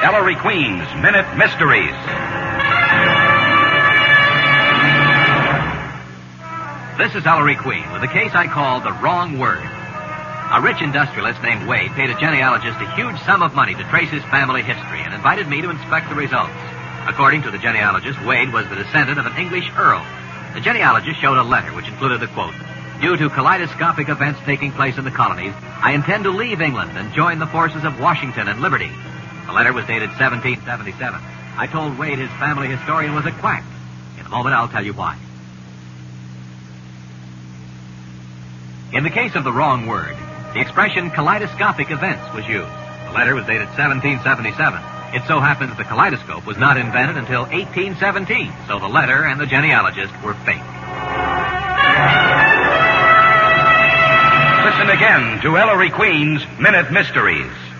Ellery Queen's Minute Mysteries. This is Ellery Queen with a case I call The Wrong Word. A rich industrialist named Wade paid a genealogist a huge sum of money to trace his family history and invited me to inspect the results. According to the genealogist, Wade was the descendant of an English earl. The genealogist showed a letter which included the quote, "Due to kaleidoscopic events taking place in the colonies, I intend to leave England and join the forces of Washington and Liberty." The letter was dated 1777. I told Wade his family historian was a quack. In a moment, I'll tell you why. In the case of The Wrong Word, the expression kaleidoscopic events was used. The letter was dated 1777. It so happens the kaleidoscope was not invented until 1817, so the letter and the genealogist were fake. Listen again to Ellery Queen's Minute Mysteries.